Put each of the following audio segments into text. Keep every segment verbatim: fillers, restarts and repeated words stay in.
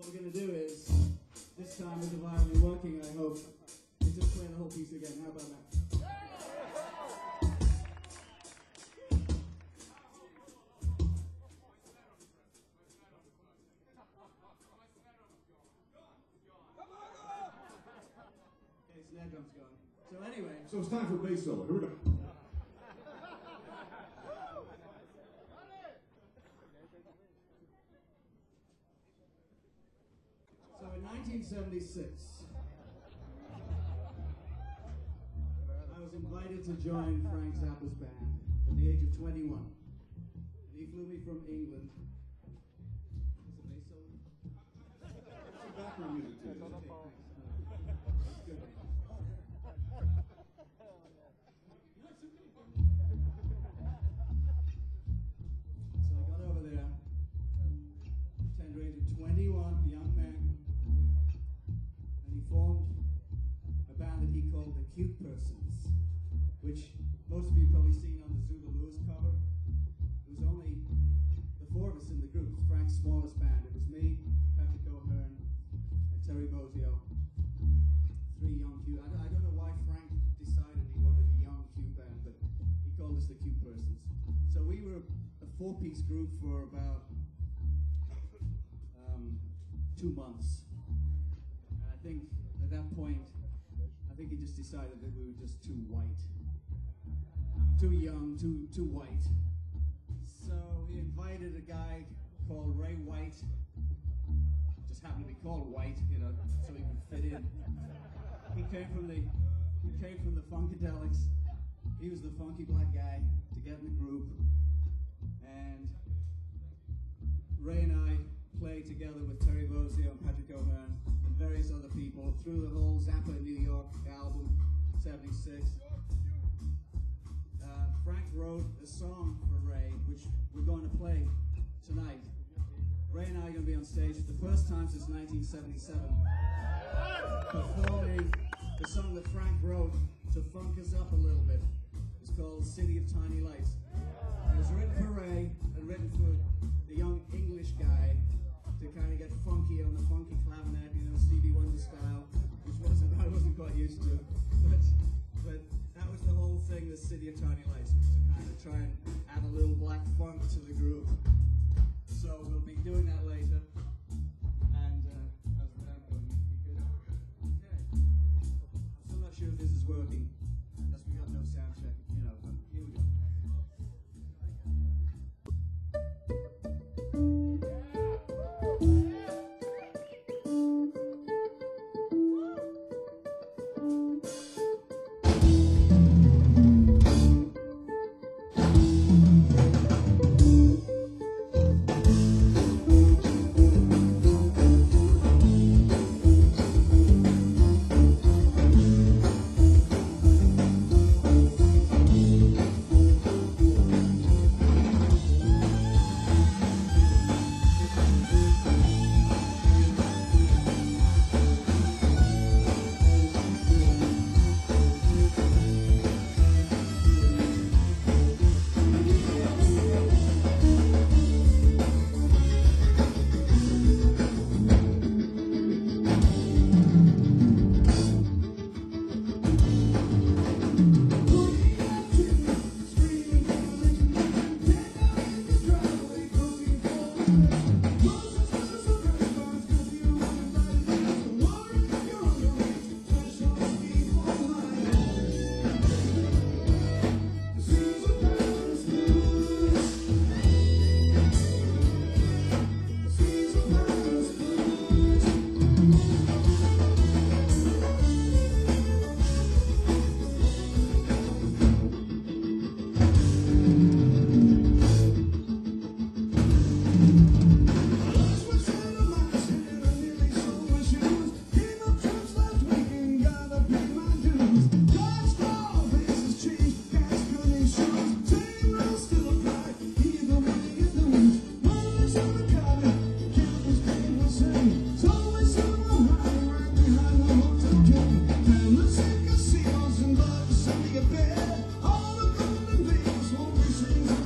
what we're going to do is, this time with the violin working, I hope, we just play the whole piece again. How about that? Okay, snare drum's gone. So anyway. So it's time for bass solo. Here we go. So in nineteen seventy-six, I was invited to join Frank Zappa's band at the age of twenty-one. And he flew me from England. Is it bass solo? Some background music too. Okay, thanks. Good. So I got over there, tender age of twenty-one, young man. He formed a band that he called the Cute Persons, which most of you have probably seen on the Zula Lewis cover. It was only the four of us in the group. It was Frank's smallest band. It was me, Patrick O'Hearn, and Terry Bozio. Three young cute. I don't, I don't know why Frank decided he wanted a young cute band, but he called us the Cute Persons. So we were a four-piece group for about um, two months. I think at that point, I think he just decided that we were just too white, too young, too too white. So he invited a guy called Ray White, just happened to be called White, you know, so he could fit in. He came from the he came from the Funkadelics. He was the funky black guy to get in the group, and Ray and I played together with Terry Bozio and Patrick O'Hearn and various other people through the whole Zappa New York album, seventy-six. Uh, Frank wrote a song for Ray, which we're going to play tonight. Ray and I are going to be on stage for the first time since nineteen seventy-seven, performing the song that Frank wrote to funk us up a little bit. It's called City of Tiny Lights. It was written for Ray and written for the young English guy to kind of get funky on the funky clavinet, you know, Stevie Wonder style, which wasn't I wasn't quite used to. But but that was the whole thing, the City of Tiny Lights, was to kind of try and add a little black funk to the groove. So we'll be doing that later. And uh, how's the band going? You good? Okay. I'm still not sure if this is working. Unless we got no sound check, you know, but here we go.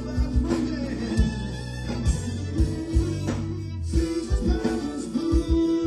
Blues.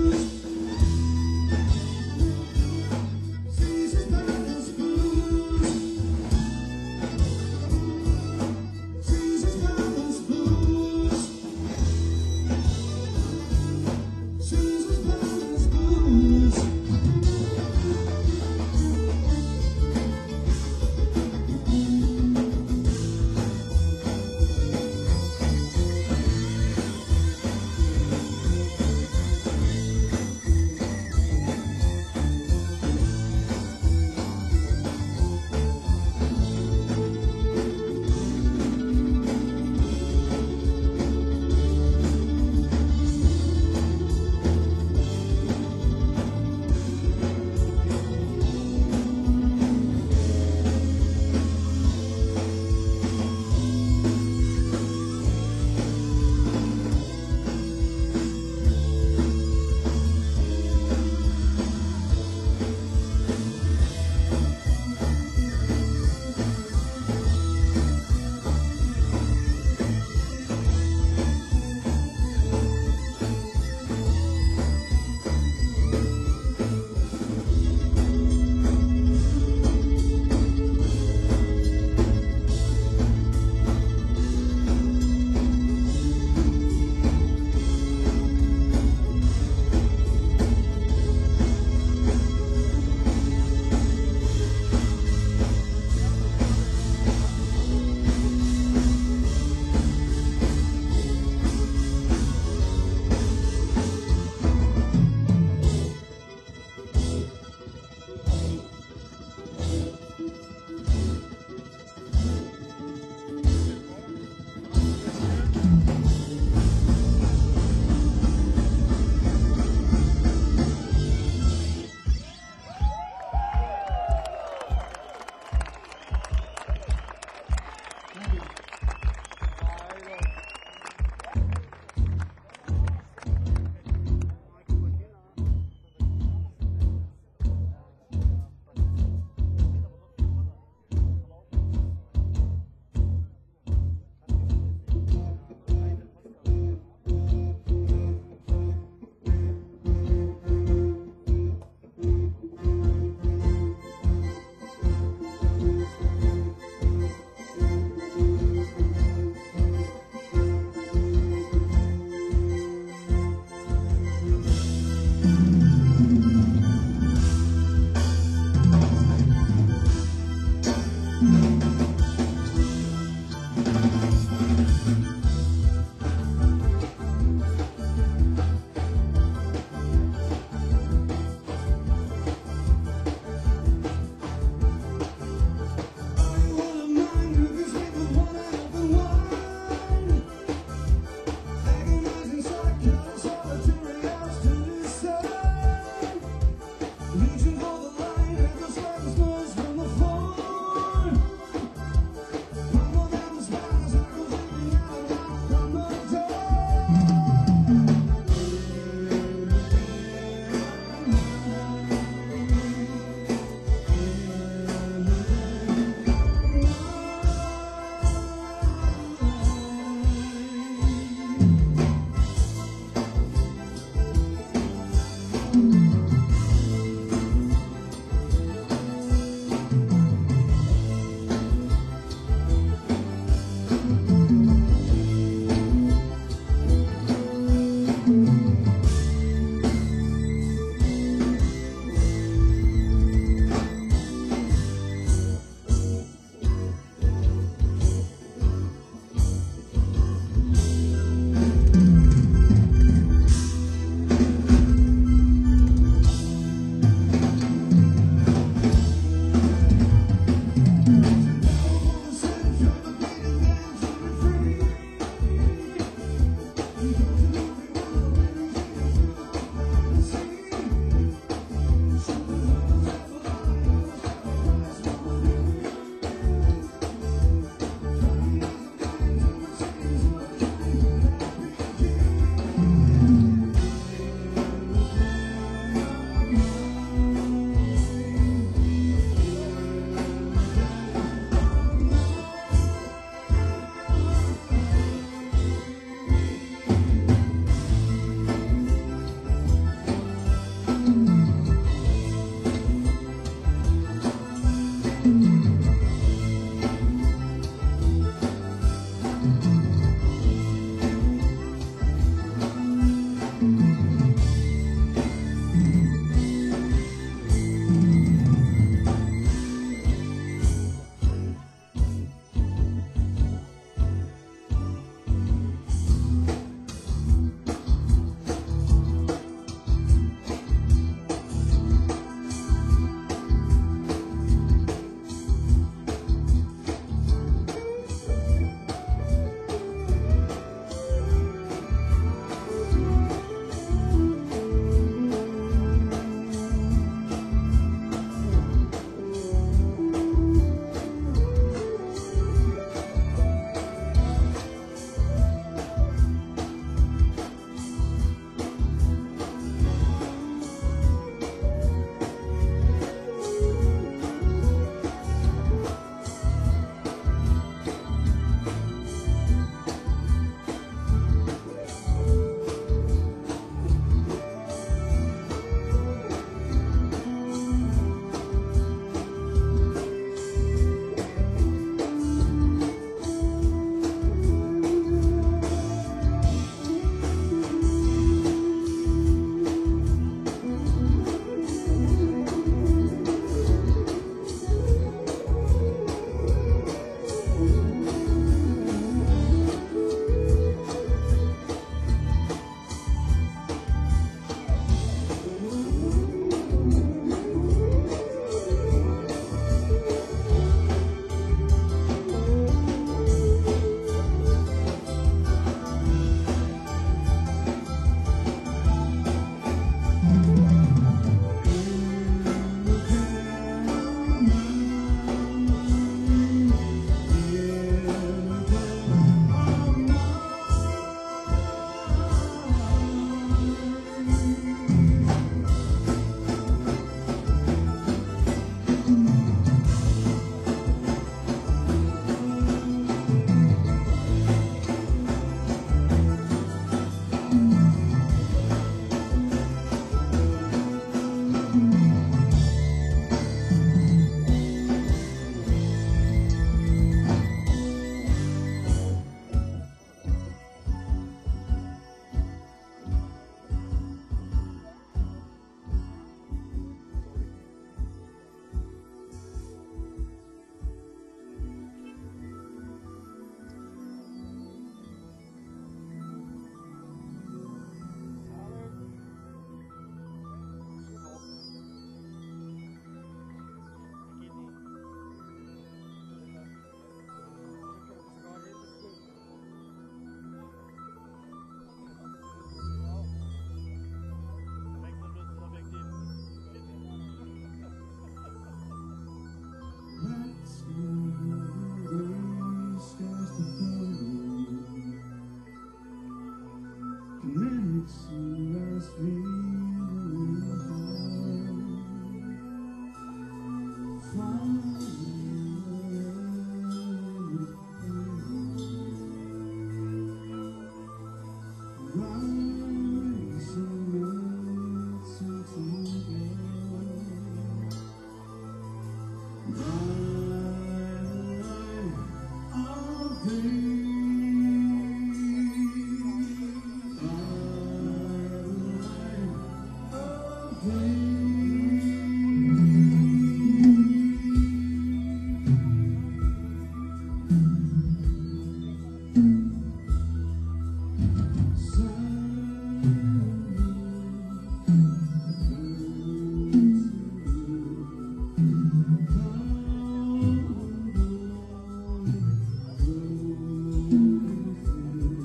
Next last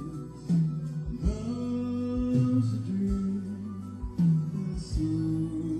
Love's a dream that's so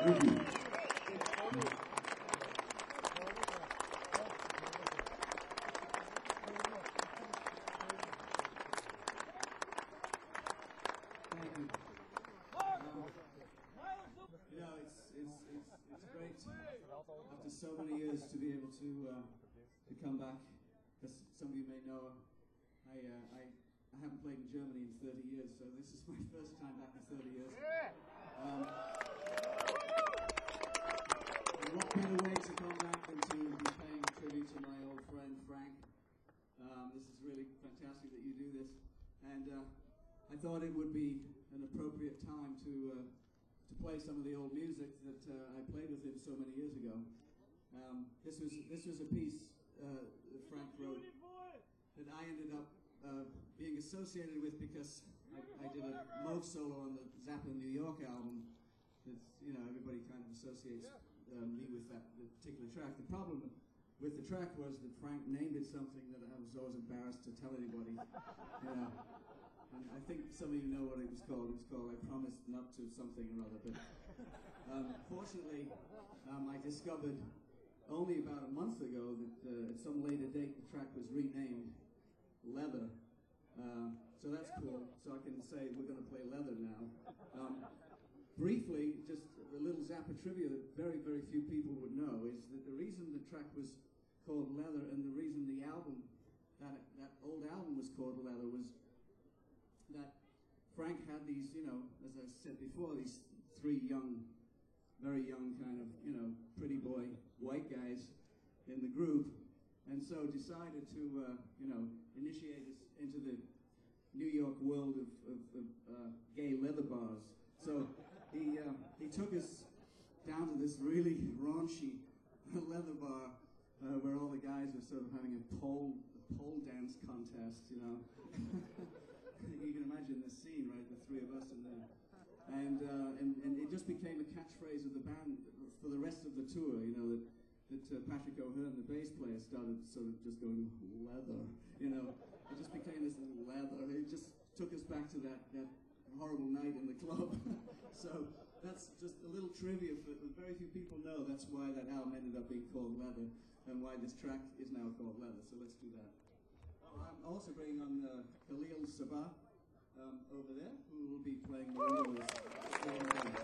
Thank you. Thank you. Um, you know, it's, it's, it's, it's great after so many years to be able to, uh, to come back. As some of you may know, I, uh, I, I haven't played in Germany in thirty years, so this is my first time back in thirty years. Um, and what better way to come back than to be paying tribute to my old friend Frank. Um, this is really fantastic that you do this, and uh, I thought it would be an appropriate time to uh, to play some of the old music that uh, I played with him so many years ago. Um, this was this was a piece uh, that Frank wrote that I ended up uh, being associated with because I, I did a Moog solo on the Zappa New York album. That's, you know, everybody kind of associates uh, me with that particular track. The problem with the track was that Frank named it something that I was always embarrassed to tell anybody. You know, and I think some of you know what it was called. It was called I Promised Not to Something or Other. But um, fortunately, um, I discovered only about a month ago that uh, at some later date the track was renamed Leather. Um, so that's cool. So I can say we're going to play Leather now. Um, briefly, just a little Zappa trivia that very, very few people would know is that the reason the track was called Leather and the reason the album, that, that old album was called Leather was that Frank had these, you know, as I said before, these three young, very young kind of, you know, pretty boy white guys in the group, and so decided to, uh, you know, initiate us into the New York world of, of, of uh, gay leather bars. So he uh, he took us down to this really raunchy leather bar uh, where all the guys were sort of having a pole a pole dance contest, you know. You can imagine the scene, right? The three of us in there, and uh, and and it just became a catchphrase of the band for the rest of the tour. You know that that uh, Patrick O'Hearn, the bass player, started sort of just going leather. You know, it just became this leather. It just took us back to that that horrible night in the club. So that's just a little trivia for very few people know. That's why that album ended up being called Leather, and why this track is now called Leather. So let's do that. I'm also bringing on uh, Khalil Sabah um, over there, who will be playing the role as Gordon Bennett.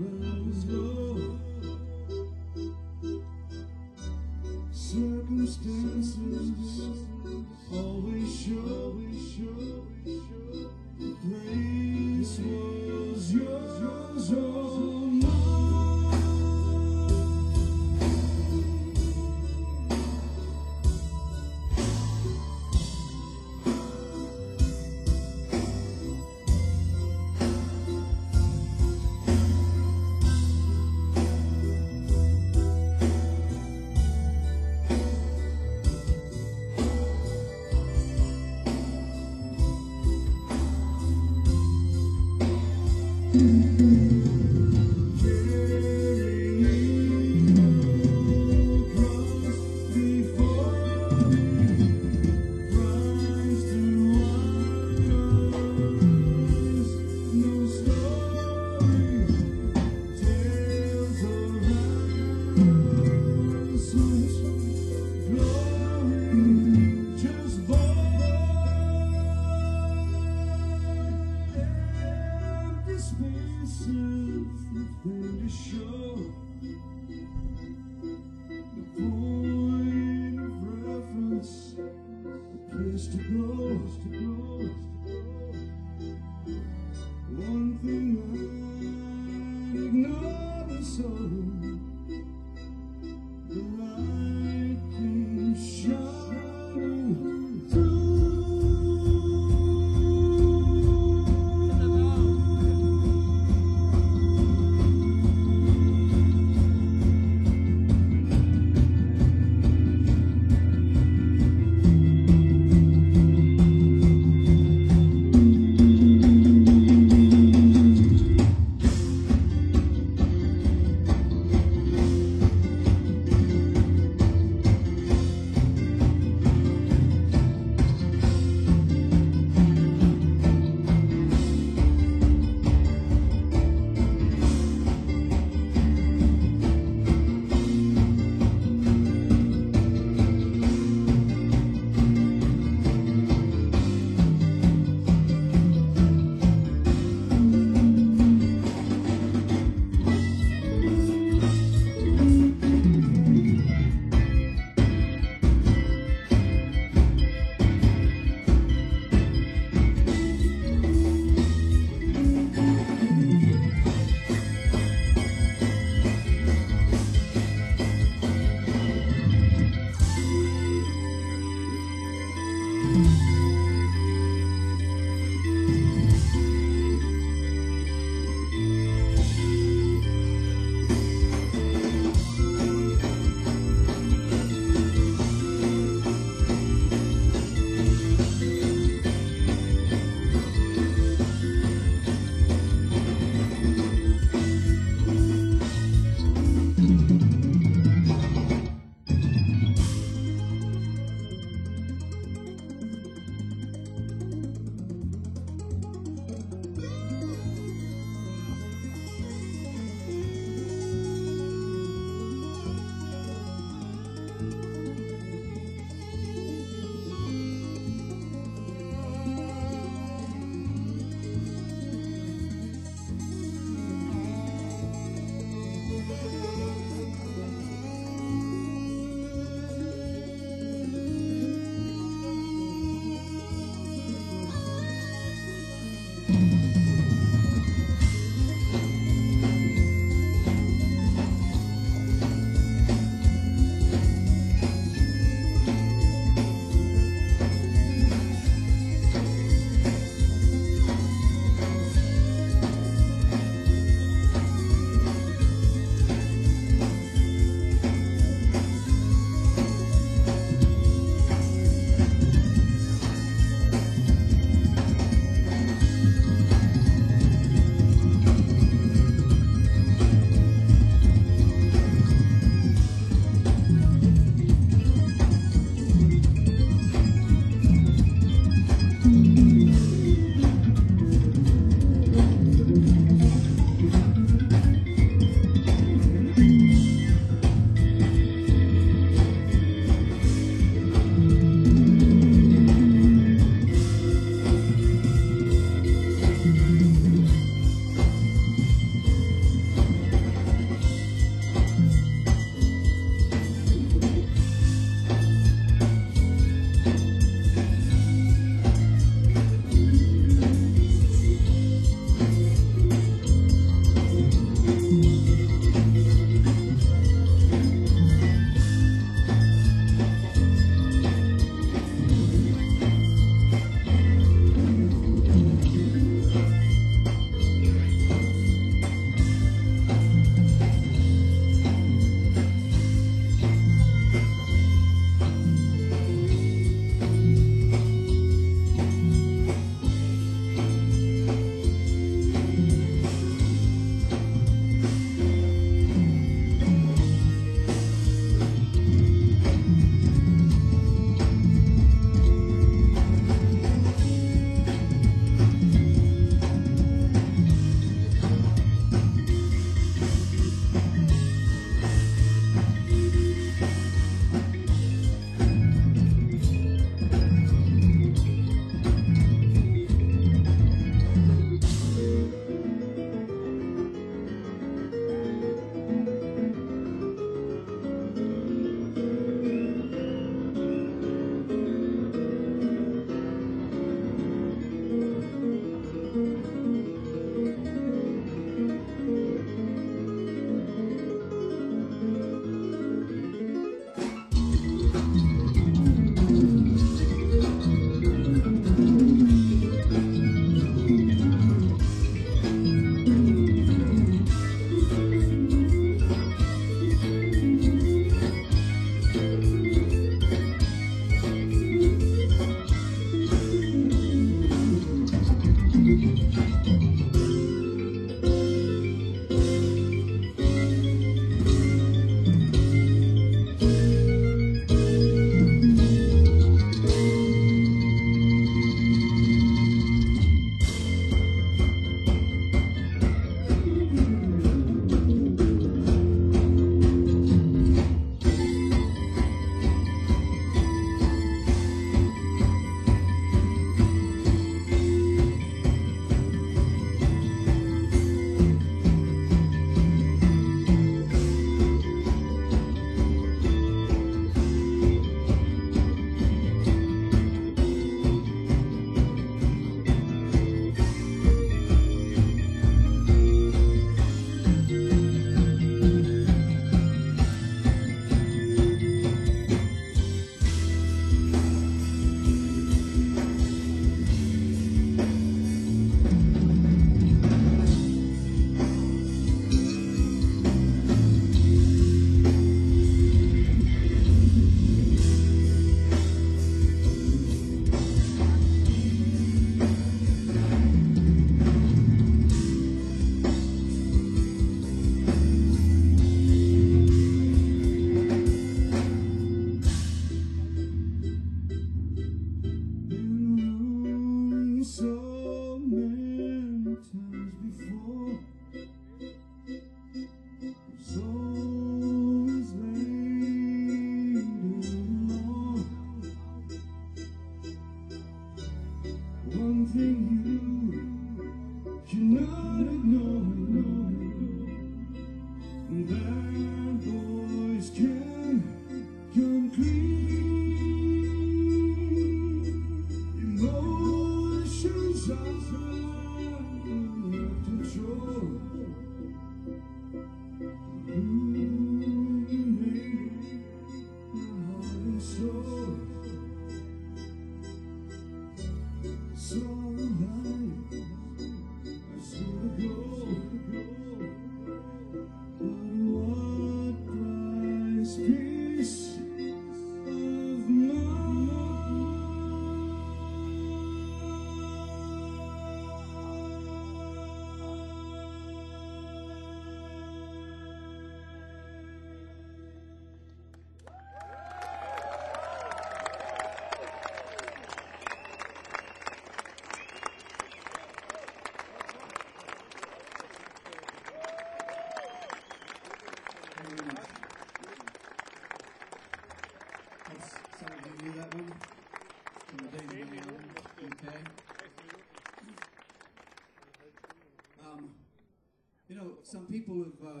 Some people have uh,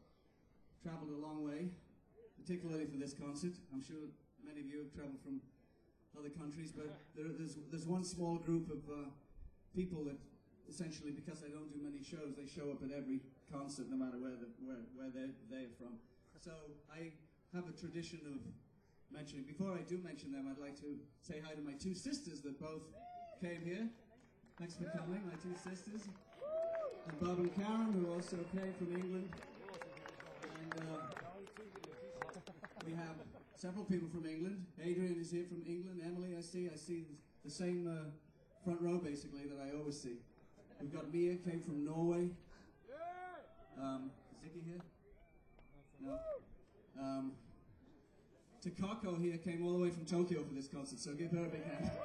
traveled a long way, particularly for this concert. I'm sure many of you have traveled from other countries, but there, there's, there's one small group of uh, people that essentially, because I don't do many shows, they show up at every concert no matter where, the, where, where they're, they're from. So I have a tradition of mentioning, before I do mention them, I'd like to say hi to my two sisters that both came here. Thanks for coming, my two sisters. And Bob and Karen, who also came from England. And uh, we have several people from England. Adrian is here from England. Emily, I see. I see the same uh, front row, basically, that I always see. We've got Mia, came from Norway. Um, is Ziggy here? No. Um, Takako here came all the way from Tokyo for this concert, so give her a big hand.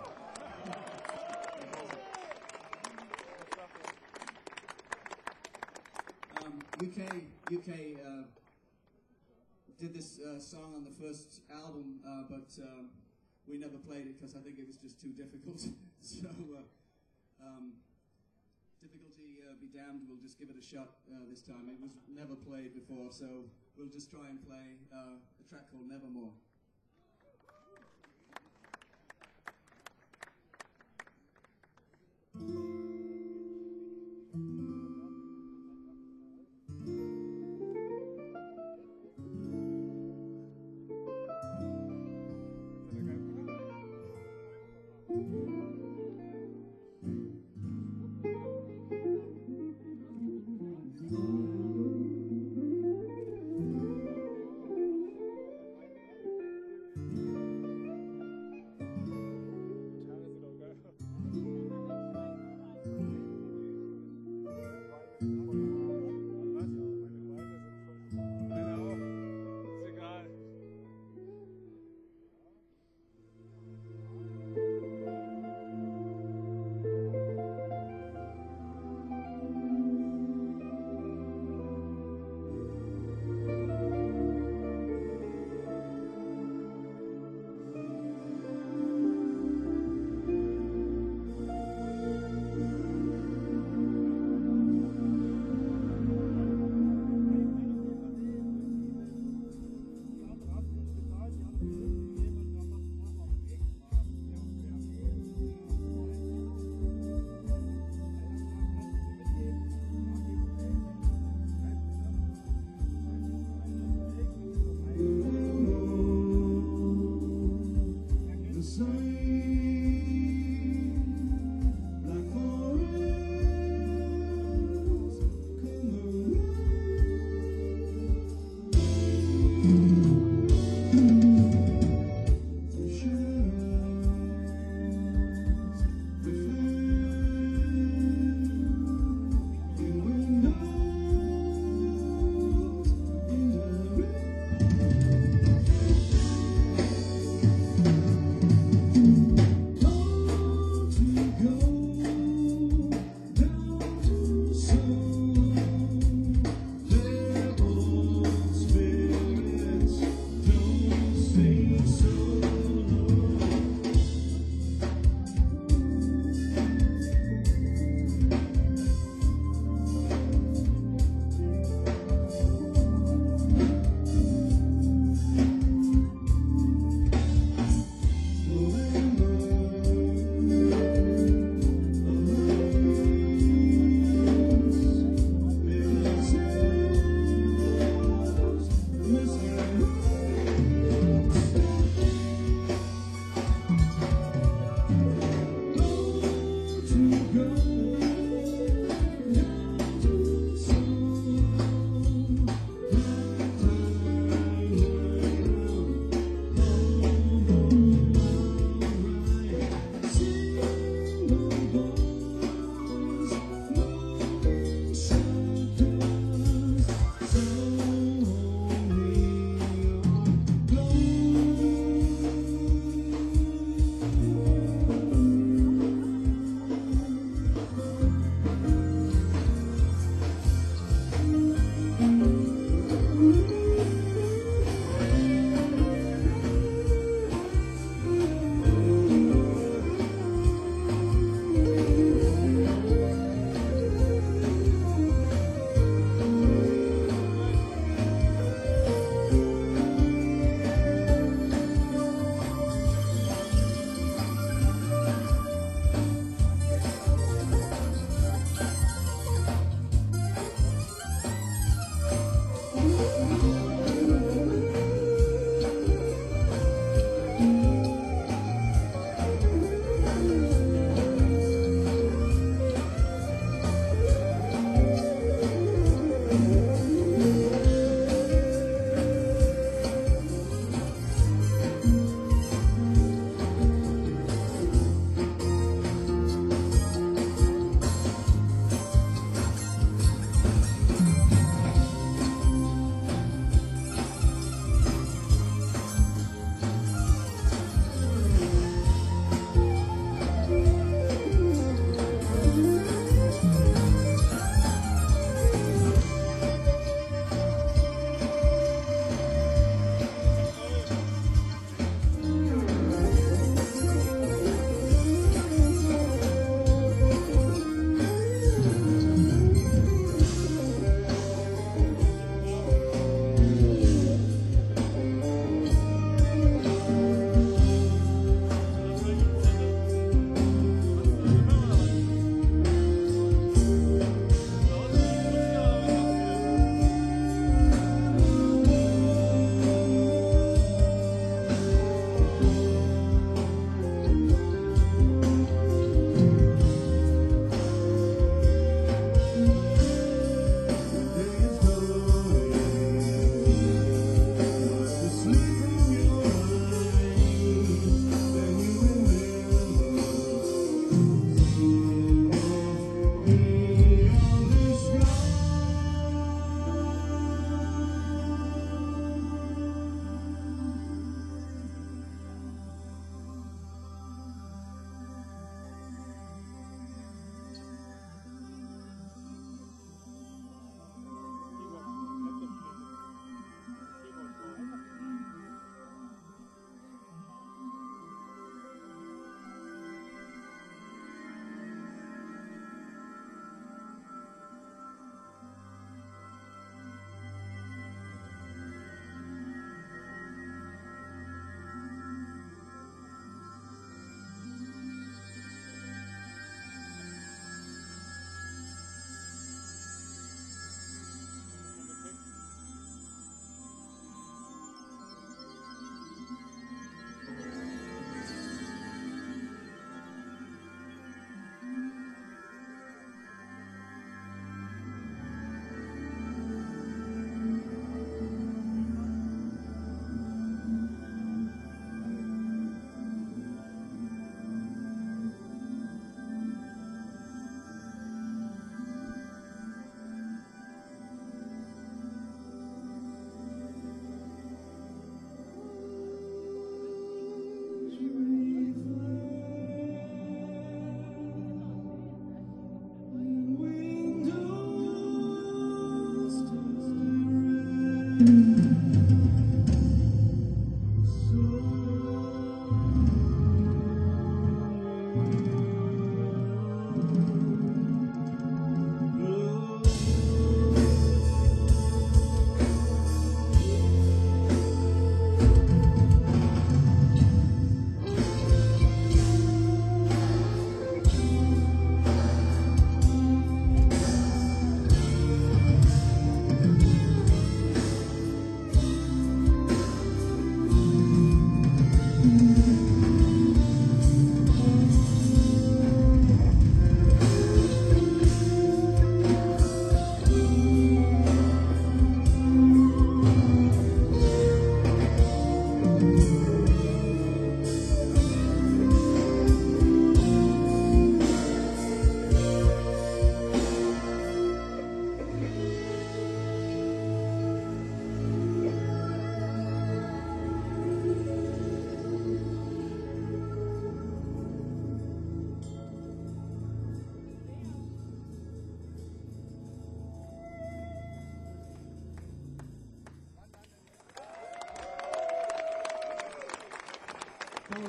U K, U K uh, did this uh, song on the first album, uh, but um, we never played it because I think it was just too difficult. so, uh, um, difficulty uh, be damned, we'll just give it a shot uh, this time. It was never played before, so we'll just try and play uh, a track called Nevermore.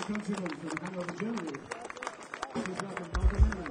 countrymen from the Hanover Generals. Please welcome Martha Manning.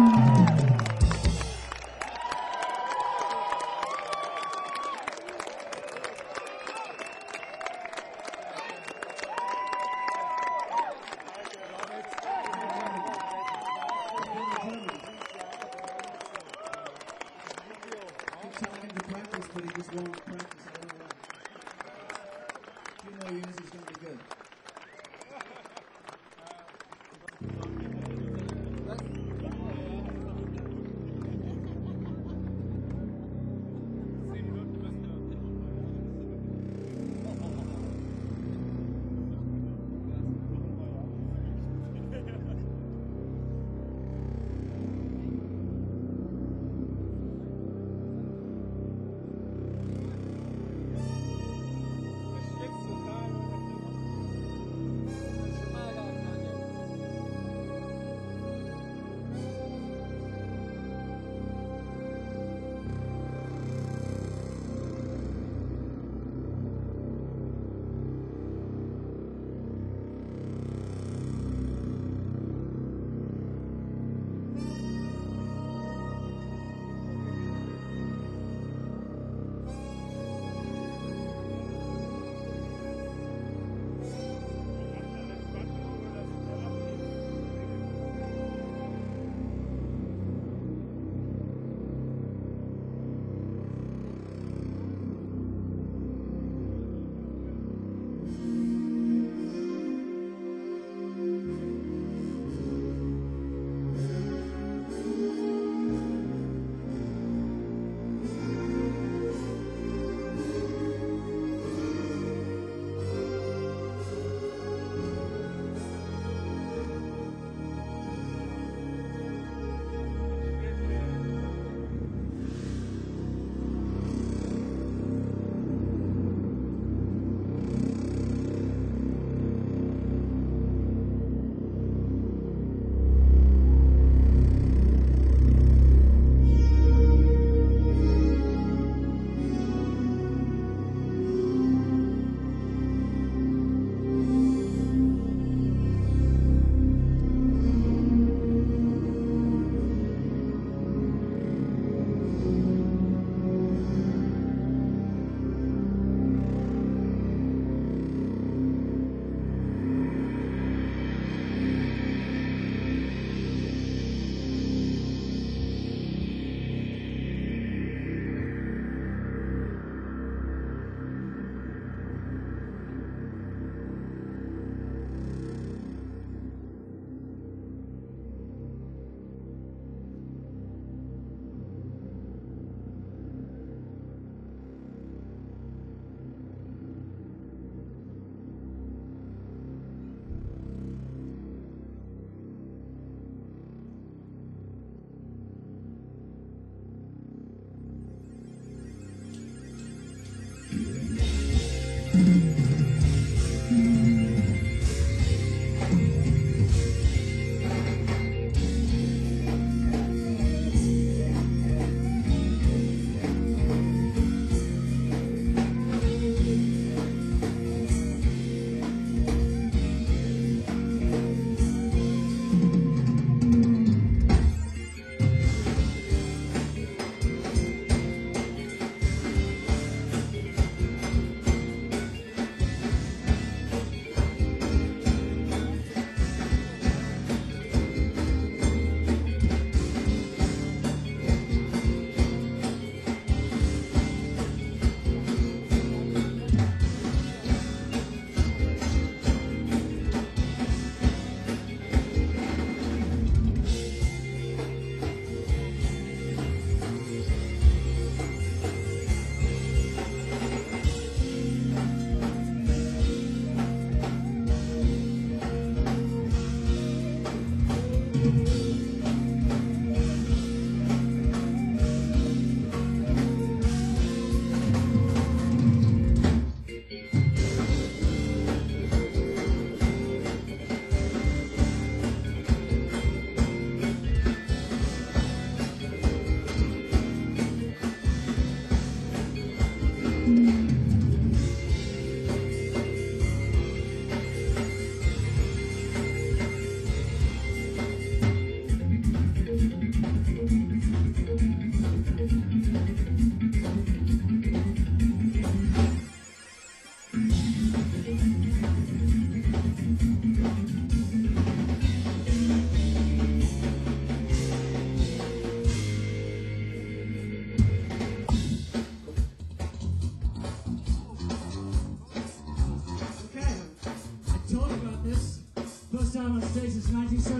Telling him to practice, but he just won't practice. I don't know why. A few more years, he's going to be good.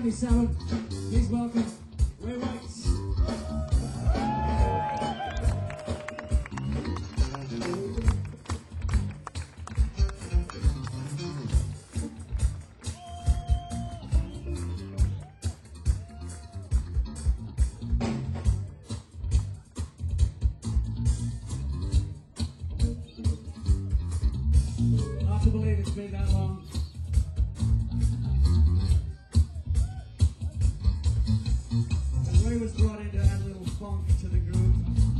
ninety-seven. Please welcome Ray White. Hard to believe it's been that long. And Ray was brought in to add a little funk to the group.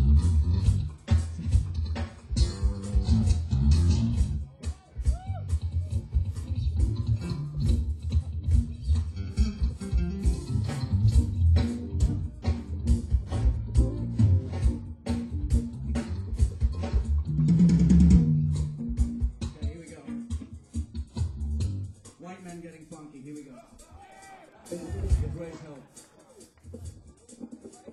Okay, here we go. White men getting funky. Here we go. With Ray's help.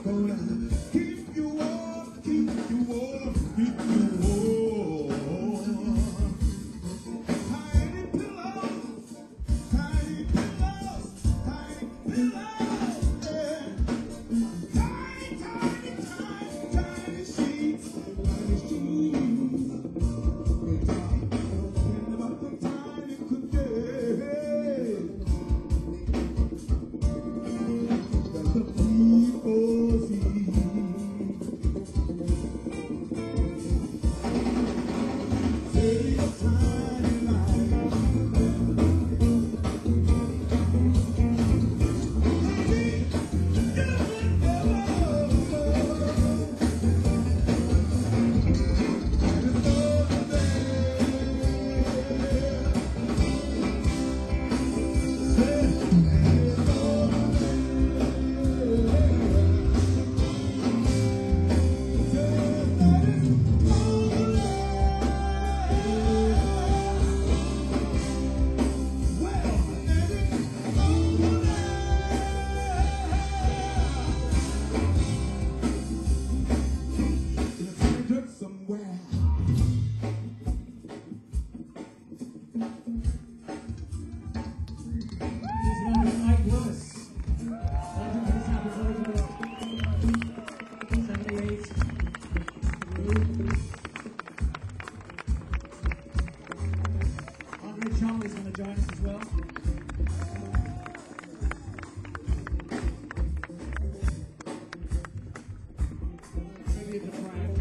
gonna keep you warm, keep you warm, keep you warm. Tiny pillows, tiny pillows, tiny pillows, yeah. Tiny, tiny, tiny, tiny sheets, tiny sheets. We're talking about the tiny cookies that the people see. Say a tiny life. Somewhere. He's young as Ike Lewis. Legend of his happy birthday. seventy-eight. Andre Chalmers going to join us as well. Tribute to Frank.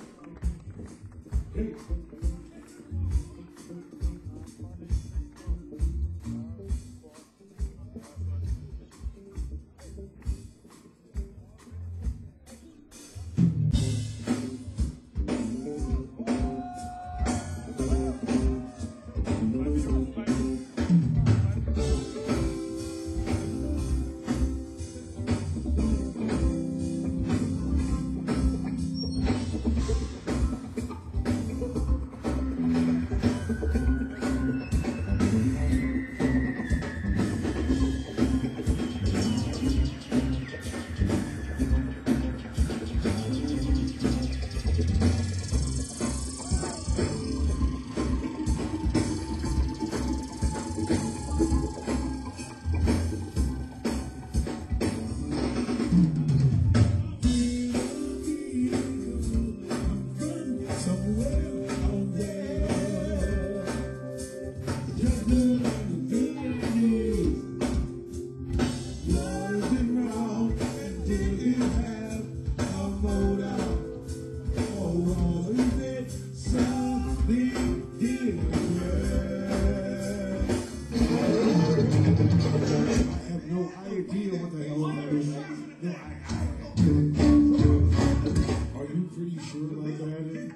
Somewhere out there, just doing things, rising round until you have a mold out. Or is it something different? I have no idea what the hell that is. No, I, I, are you pretty sure about that?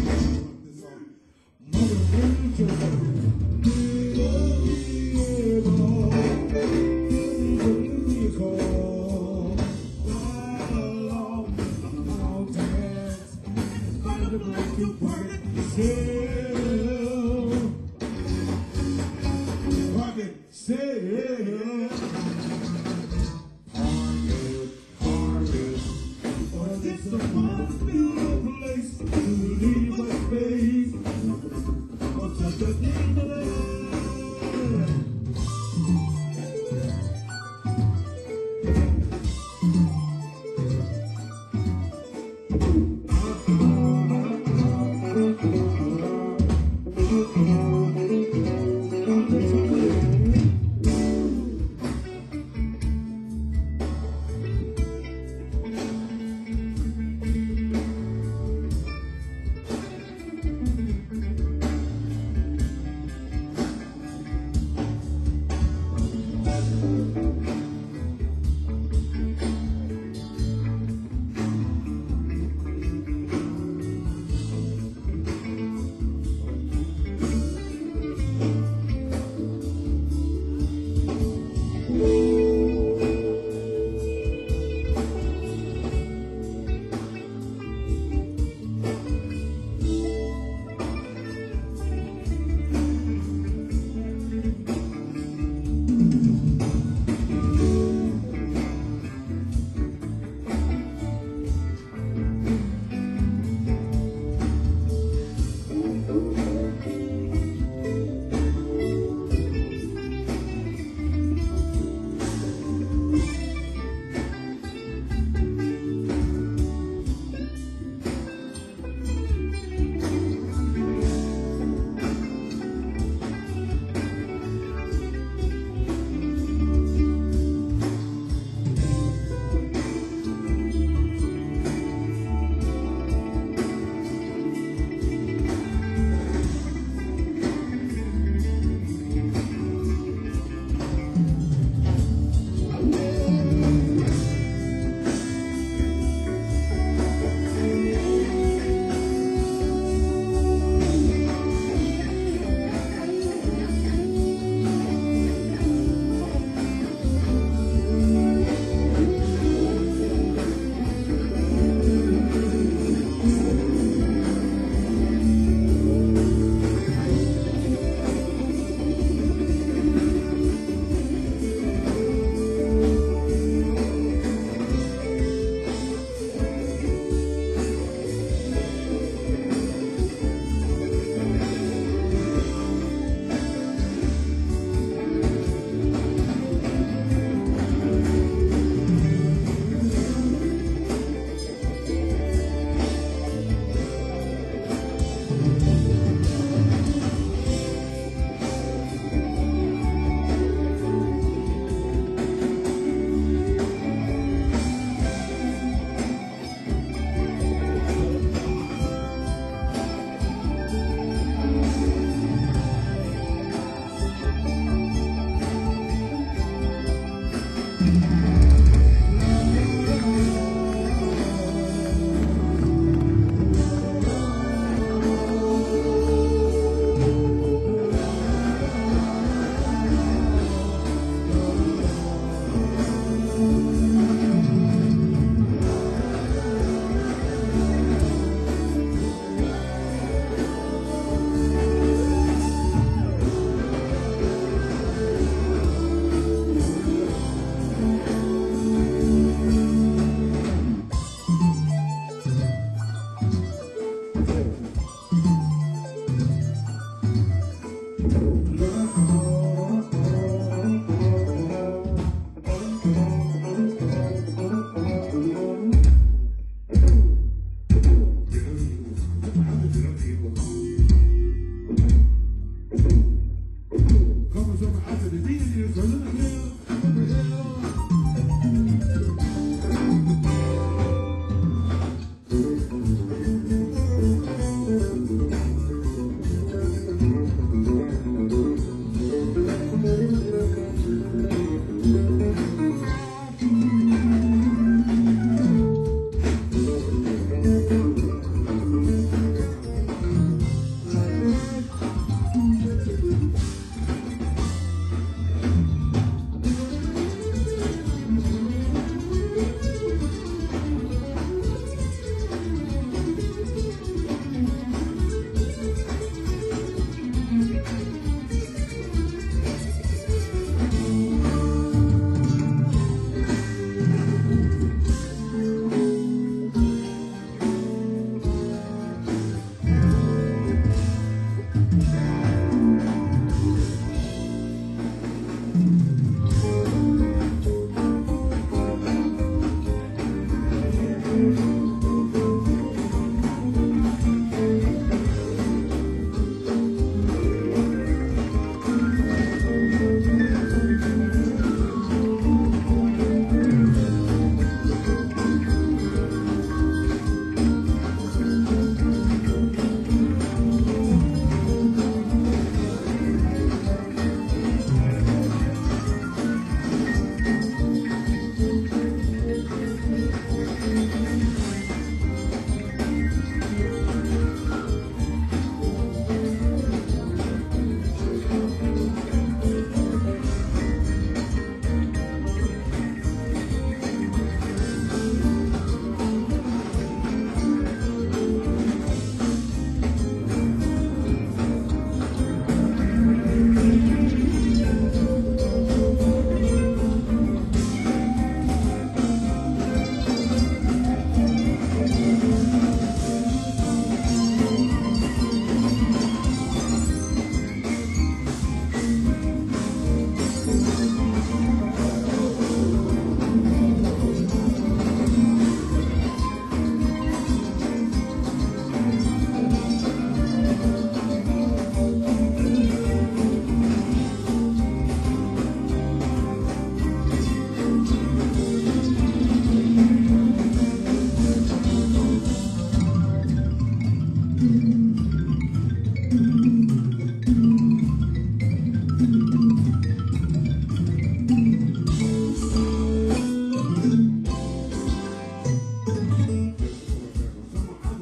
It's a fun, beautiful place to leave a space. What's up, the name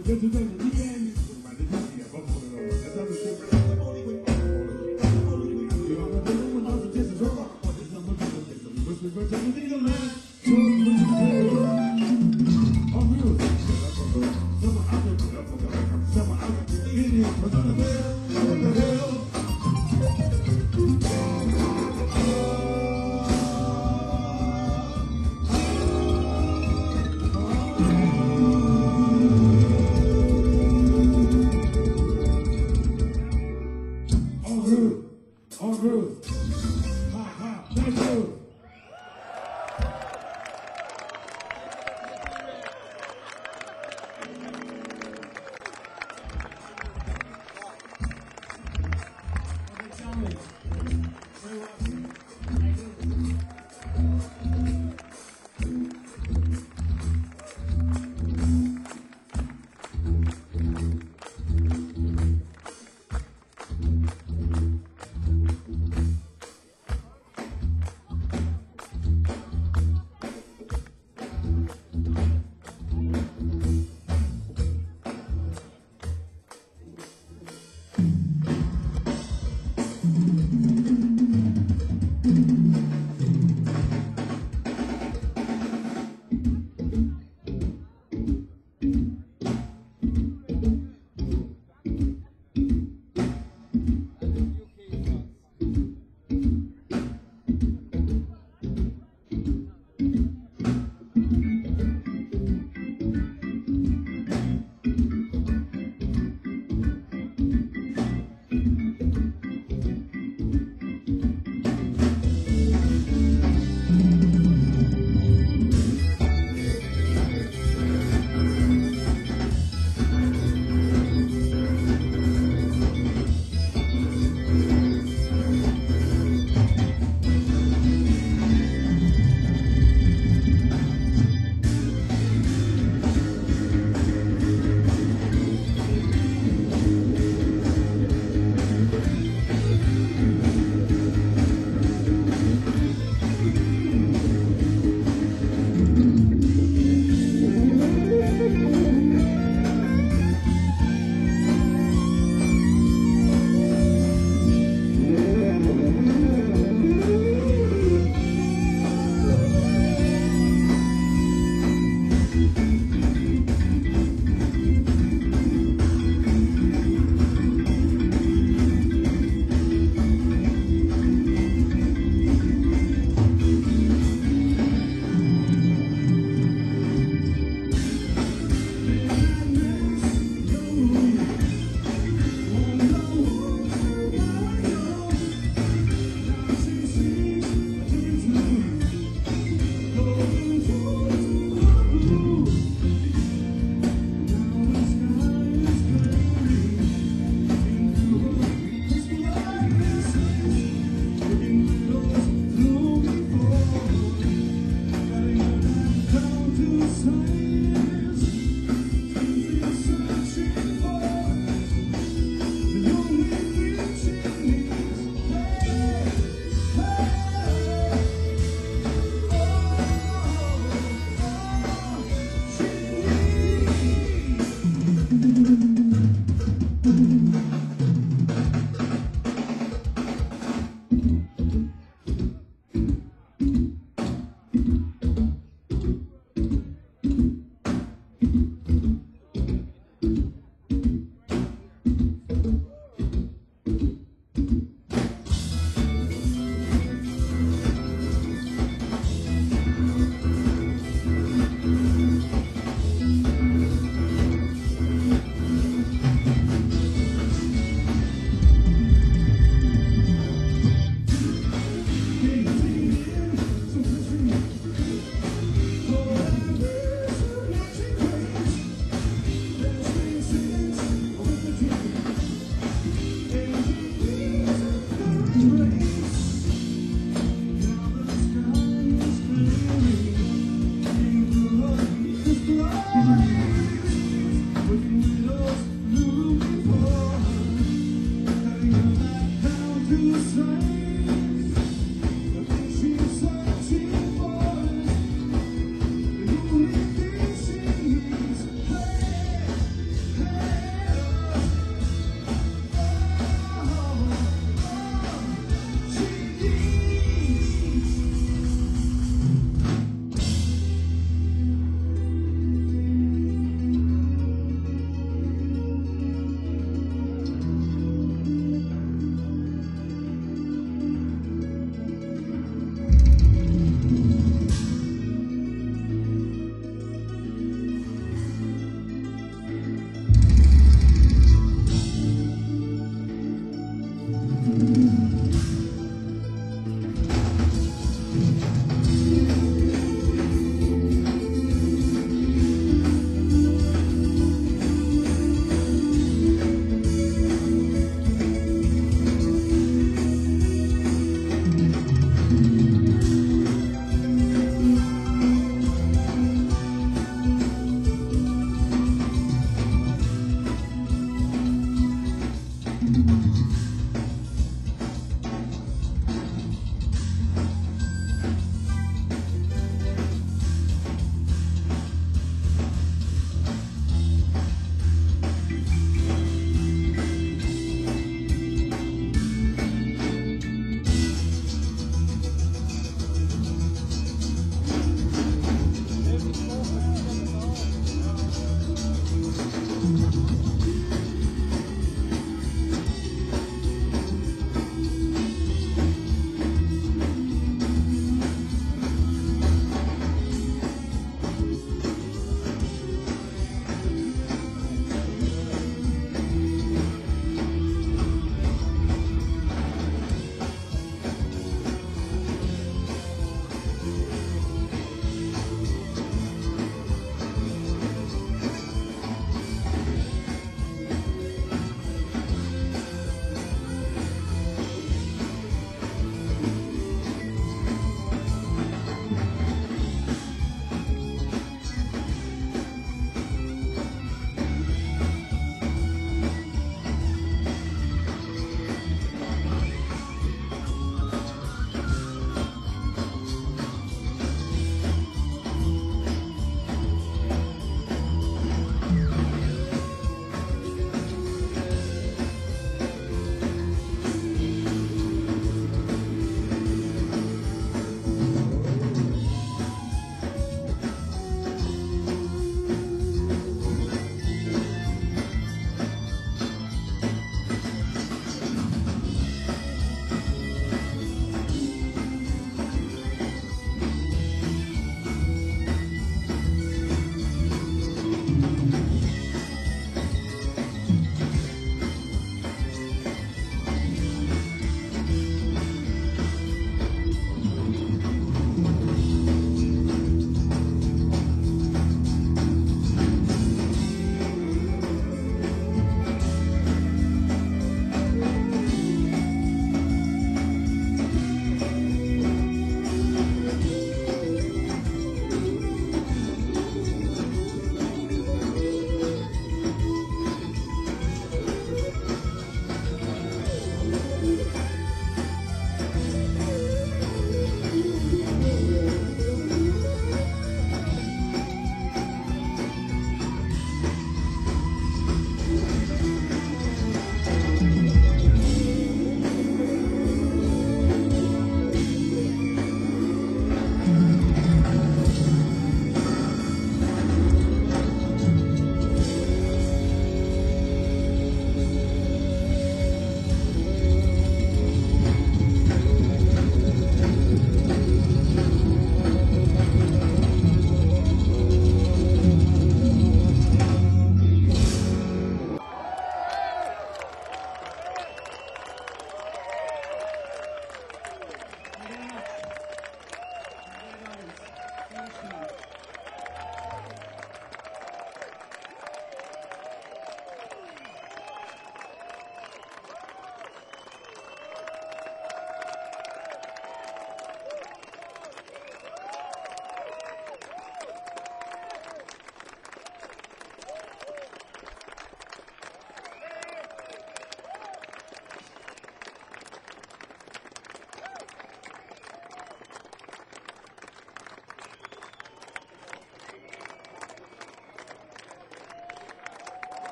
Just to tell you, he ain't all good. Ha ha, that's good.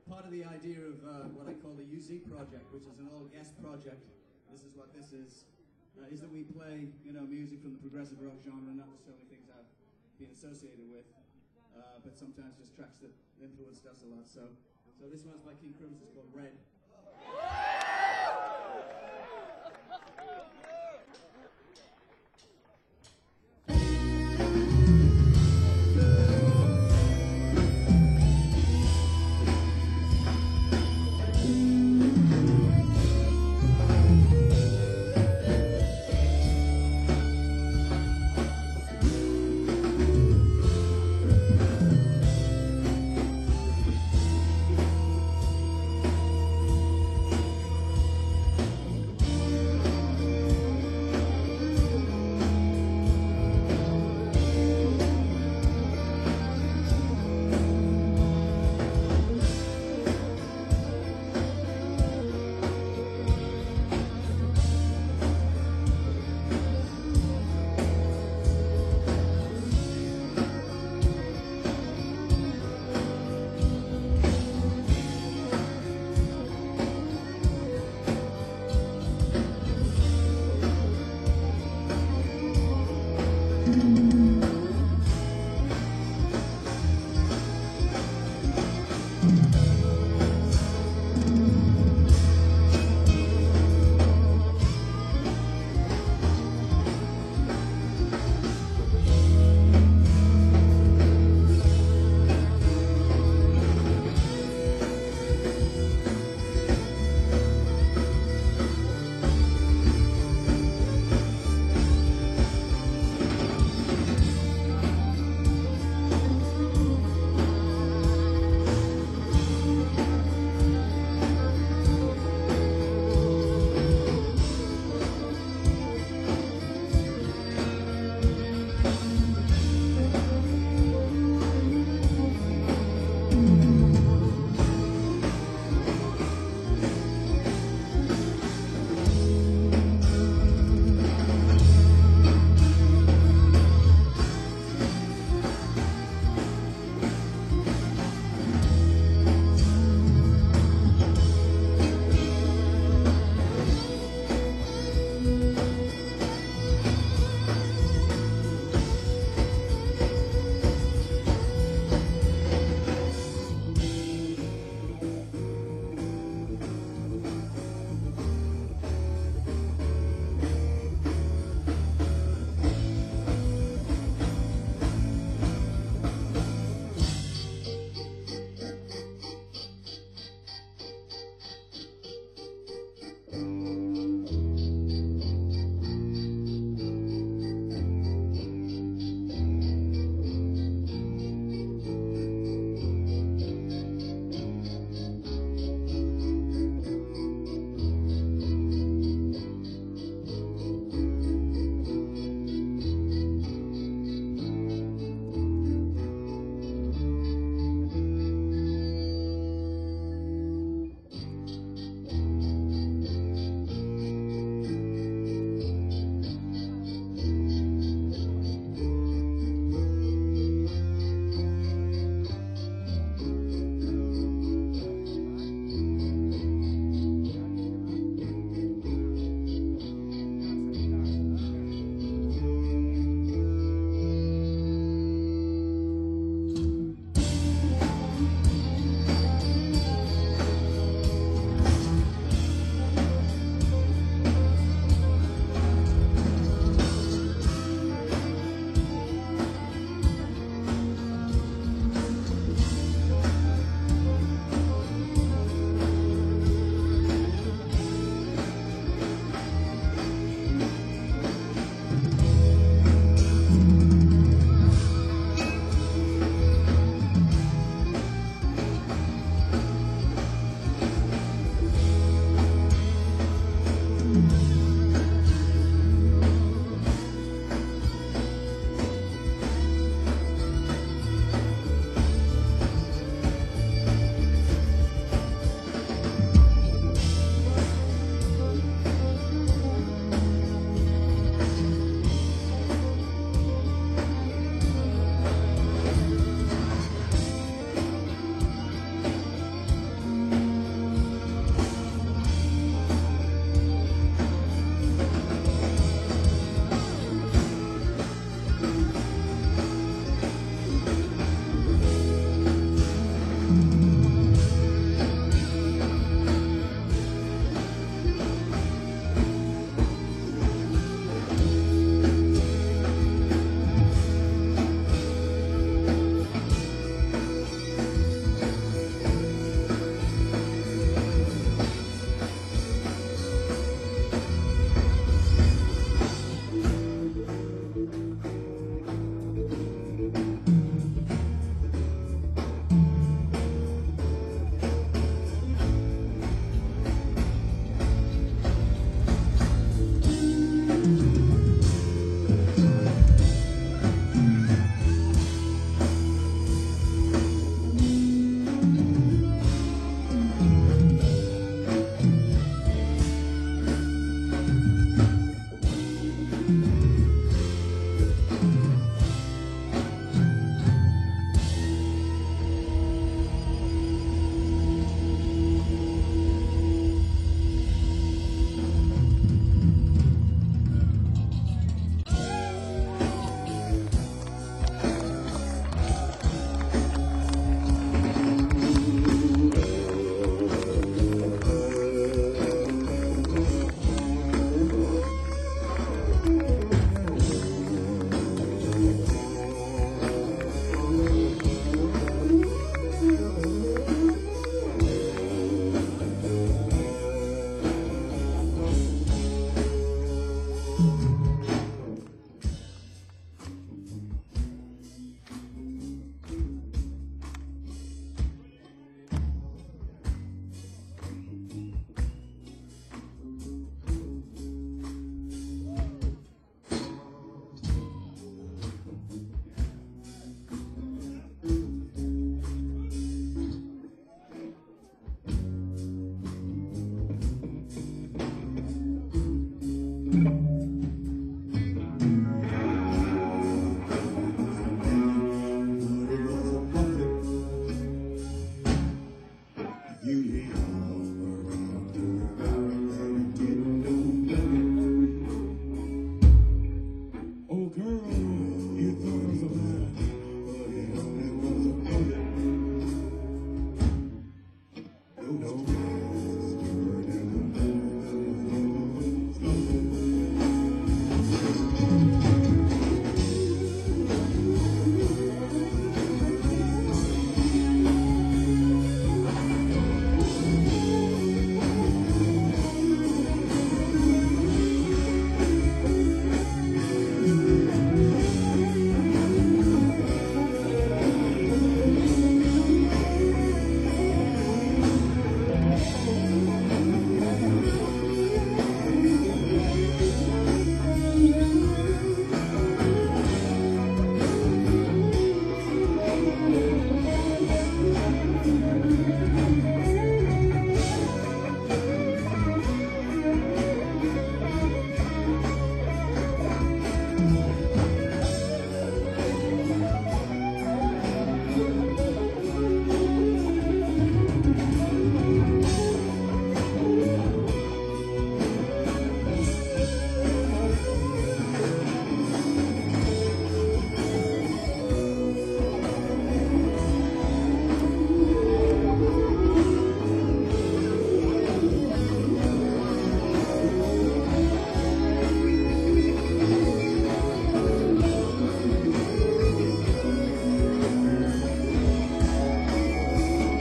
part of the idea of uh, what I call the U Z project, which is an all guest project. This is what this is. Uh, is that we play, you know, music from the progressive rock genre, not necessarily things I've been associated with, uh, but sometimes just tracks that influenced us a lot. So, so this one's by King Crimson. It's called Red.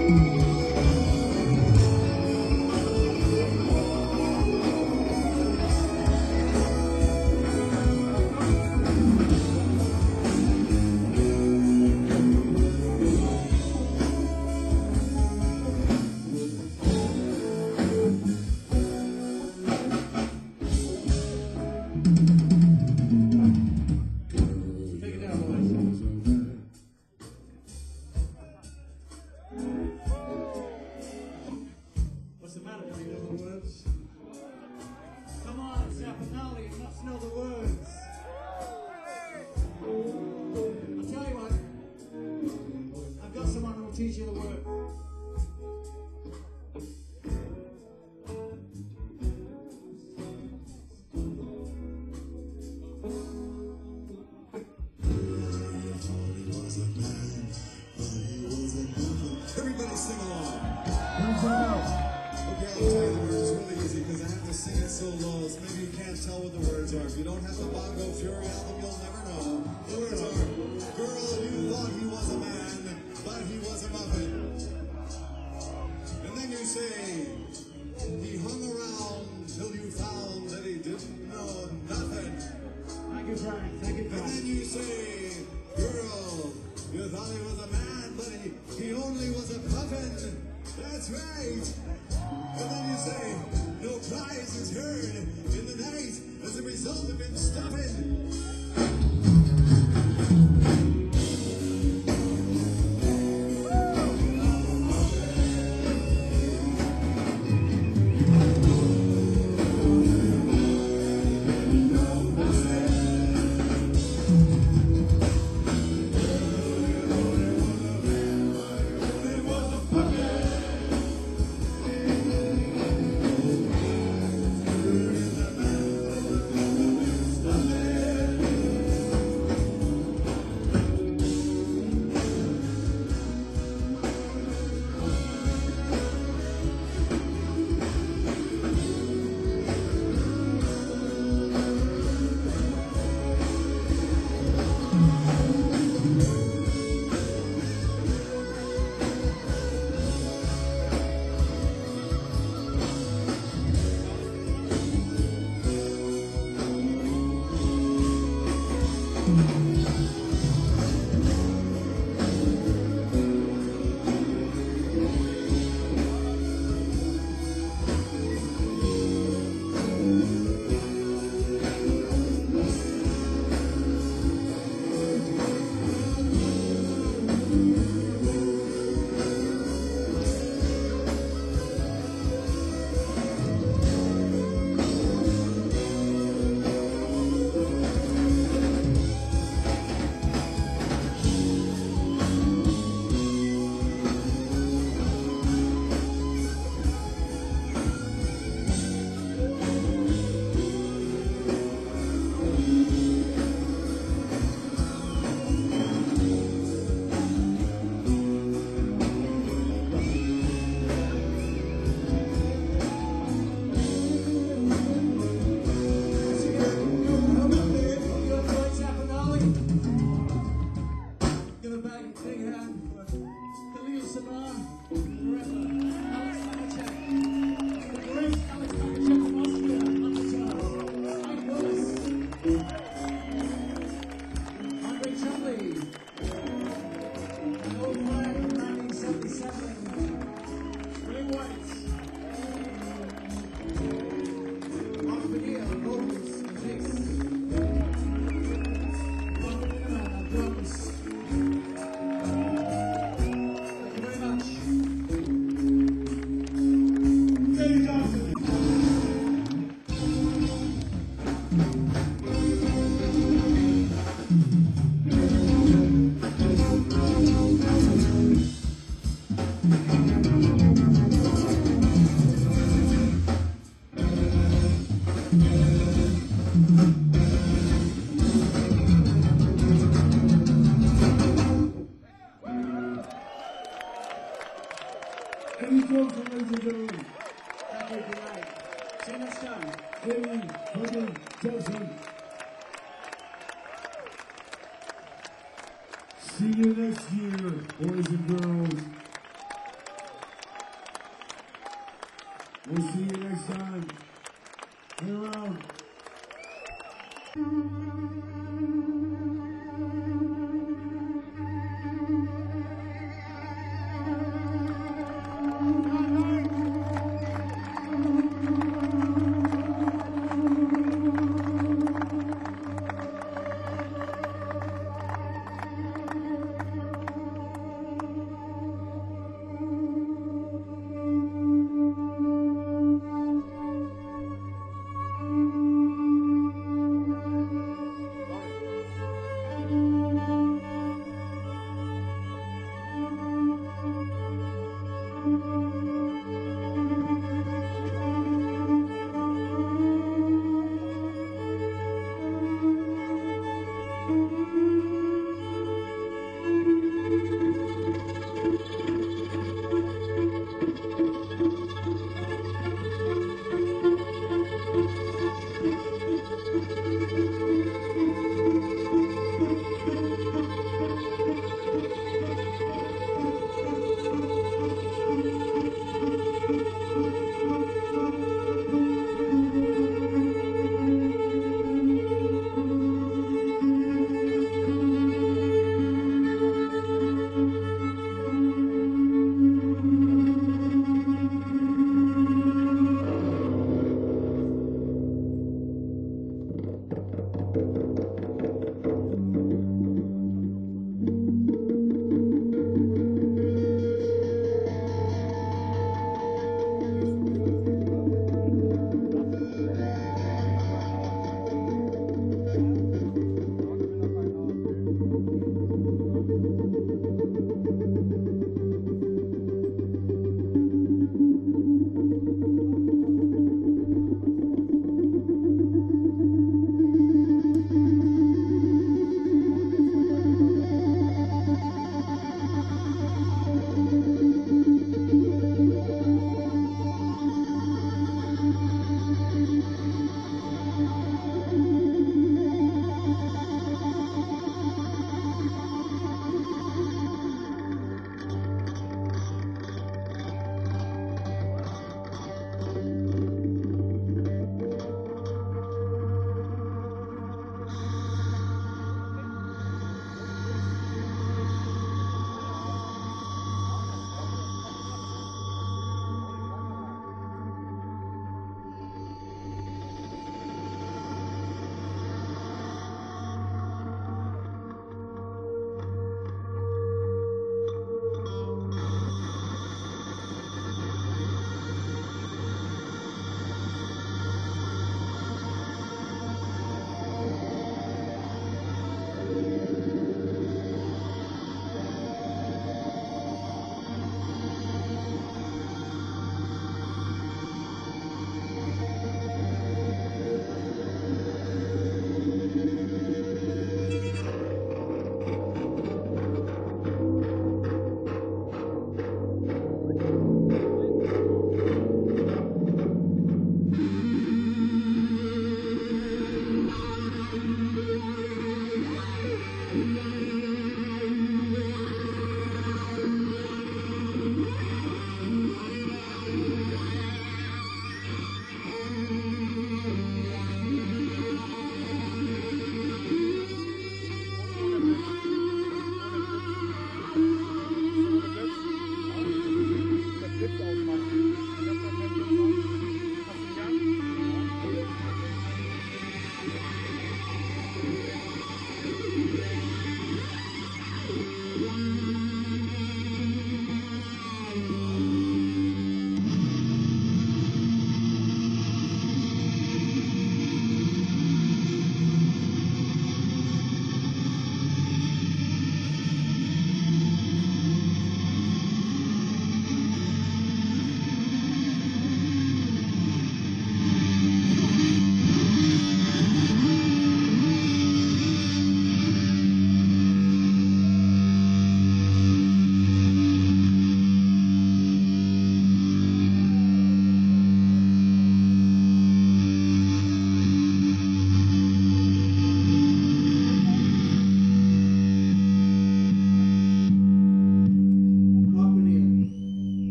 Teach you the word. Everybody sing along. Hands up. Okay, I'll tell you the words. It's really easy because I have to sing it so low, so maybe you can't tell what the words are. If you don't have the Bongo Fury album, you'll never know. The words are, girl, you thought he was a man, but he was a muffin. And then you say, he hung around till you found that he didn't know nothing. Thank you, Frank. Thank you, And Frank. then you say, girl, you thought he was a man, but he, he only was a puffin. That's right. And then you say, no cries is heard in the night as a result of him stopping. Eddie Johnson, ladies and gentlemen. Thank you. Good night. See you next time. Eddie fucking Johnson. See you next year, boys and girls. We'll see you next time.